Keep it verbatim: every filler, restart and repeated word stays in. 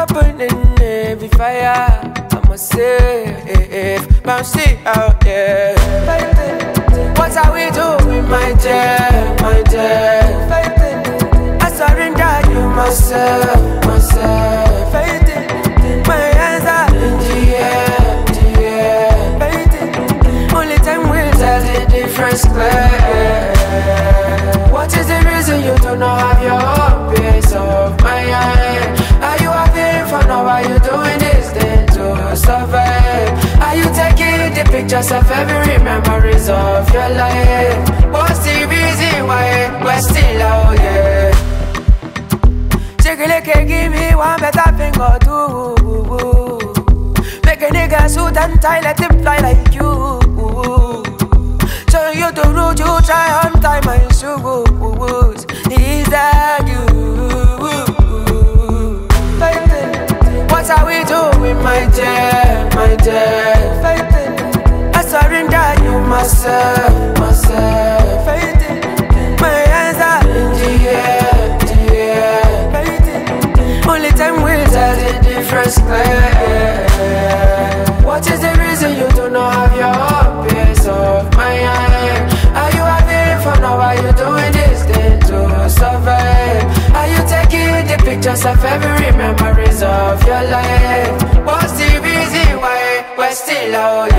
burning heavy fire. I'm a safe, bouncy out there. What are we doing, my dear, my dear? I surrender you myself, myself. My hands are in the air, the air. Only time will tell the difference clear. What is the reason you do not have your own peace of mind? Are you having fun or are you doing this thing to survive? Are you taking the pictures of every memories of your life? What's the reason why we're still out here? Take a look and give me one better thing or two. Make a nigga suit and tie, let him fly like you. Turn you to road, you try on time my shoes. Is that you? What are we doing, my dear, my dear? I surrender you myself, myself. My hands are in the air, the air. Only time will tell the difference clear. What is the reason you do not have your own peace of mind? Are you having fun or are you doing this thing to survive? Are you taking the pictures of every memories of your life? What's the reason why we're still out here?